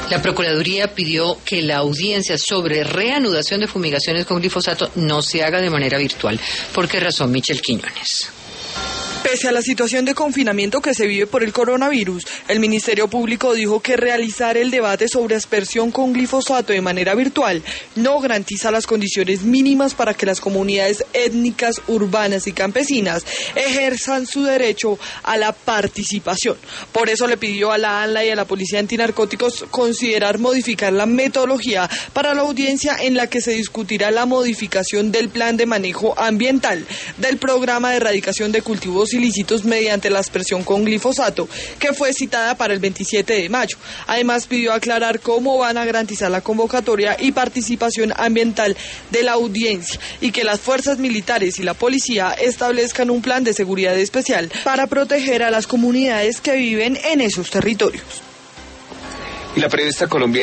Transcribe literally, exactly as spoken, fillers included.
La Procuraduría pidió que la audiencia sobre reanudación de fumigaciones con glifosato no se haga de manera virtual. ¿Por qué razón, Michel Quiñones? Pese a la situación de confinamiento que se vive por el coronavirus, el Ministerio Público dijo que realizar el debate sobre aspersión con glifosato de manera virtual no garantiza las condiciones mínimas para que las comunidades étnicas, urbanas y campesinas ejerzan su derecho a la participación. Por eso le pidió a la ANLA y a la Policía Antinarcóticos considerar modificar la metodología para la audiencia en la que se discutirá la modificación del plan de manejo ambiental del programa de erradicación de cultivos ilícitos mediante la aspersión con glifosato, que fue citada para el veintisiete de mayo. Además, pidió aclarar cómo van a garantizar la convocatoria y participación ambiental de la audiencia y que las fuerzas militares y la policía establezcan un plan de seguridad especial para proteger a las comunidades que viven en esos territorios. Y la periodista colombiana